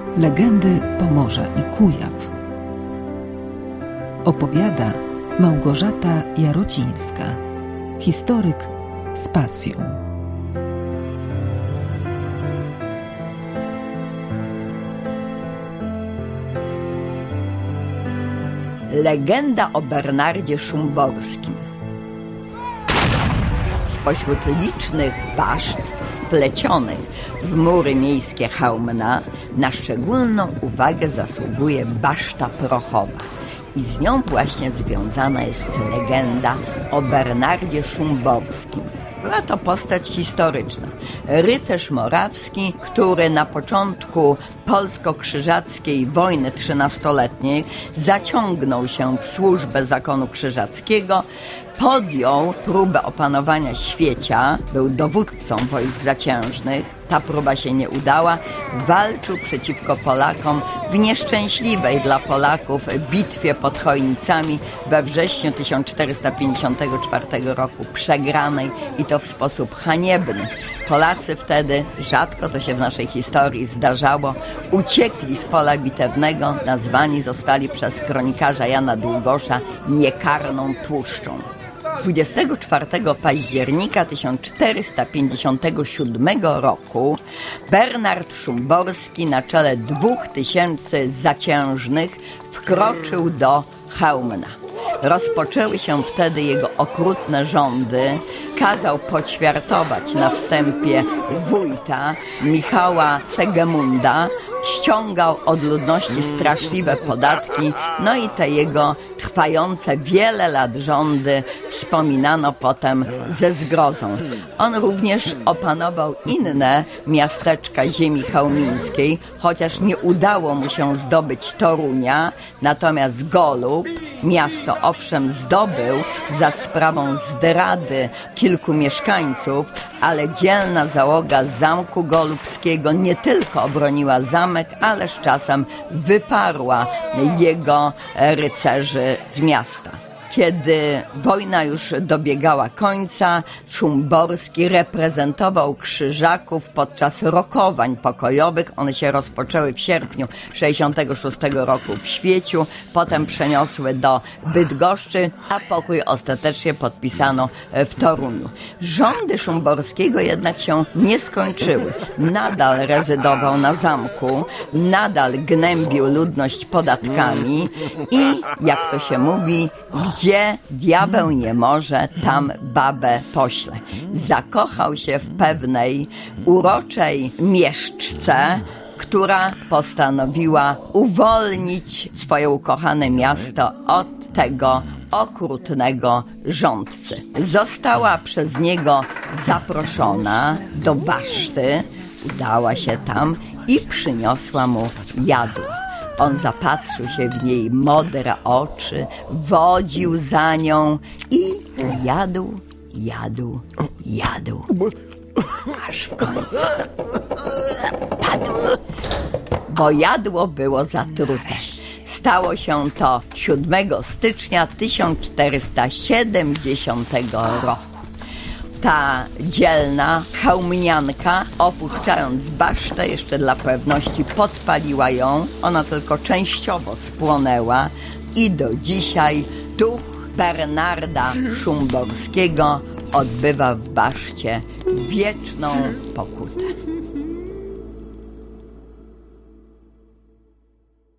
Legendy Pomorza i Kujaw. Opowiada Małgorzata Jarocińska, historyk z pasją. Legenda o Bernardzie Szumborskim. Spośród licznych baszt wplecionych w mury miejskie Chełmna na szczególną uwagę zasługuje baszta prochowa. I z nią właśnie związana jest legenda o Bernardzie Szumborskim. Była to postać historyczna. Rycerz morawski, który na początku polsko-krzyżackiej wojny 13-letniej zaciągnął się w służbę zakonu krzyżackiego, podjął próbę opanowania Świecia, był dowódcą wojsk zaciężnych, ta próba się nie udała, walczył przeciwko Polakom w nieszczęśliwej dla Polaków bitwie pod Chojnicami we wrześniu 1454 roku, przegranej i to w sposób haniebny. Polacy wtedy, rzadko to się w naszej historii zdarzało, uciekli z pola bitewnego, nazwani zostali przez kronikarza Jana Długosza niekarną tłuszczą. 24 października 1457 roku Bernard Szumborski na czele 2000 zaciężnych wkroczył do Chełmna. Rozpoczęły się wtedy jego okrutne rządy. Kazał poćwiartować na wstępie wójta Michała Segemunda, ściągał od ludności straszliwe podatki, no i te jego trwające wiele lat rządy wspominano potem ze zgrozą. On również opanował inne miasteczka ziemi chełmińskiej, chociaż nie udało mu się zdobyć Torunia, natomiast Golub, miasto owszem zdobył za sprawą zdrady kilku mieszkańców, ale dzielna załoga Zamku Golubskiego nie tylko obroniła zamek, ale z czasem wyparła jego rycerzy z miasta. Kiedy wojna już dobiegała końca, Szumborski reprezentował krzyżaków podczas rokowań pokojowych. One się rozpoczęły w sierpniu 1966 roku w Świeciu, potem przeniosły do Bydgoszczy, a pokój ostatecznie podpisano w Toruniu. Rządy Szumborskiego jednak się nie skończyły. Nadal rezydował na zamku, nadal gnębił ludność podatkami i, jak to się mówi, gdzie diabeł nie może, tam babę pośle. Zakochał się w pewnej uroczej mieszczce, która postanowiła uwolnić swoje ukochane miasto od tego okrutnego rządcy. Została przez niego zaproszona do baszty, udała się tam i przyniosła mu jadła. On zapatrzył się w jej modre oczy, wodził za nią i jadł, aż w końcu padł, bo jadło było zatrute. Stało się to 7 stycznia 1470 roku. Ta dzielna chełmnianka, opuszczając basztę, jeszcze dla pewności podpaliła ją. Ona tylko częściowo spłonęła i do dzisiaj duch Bernarda Szumborskiego odbywa w baszcie wieczną pokutę.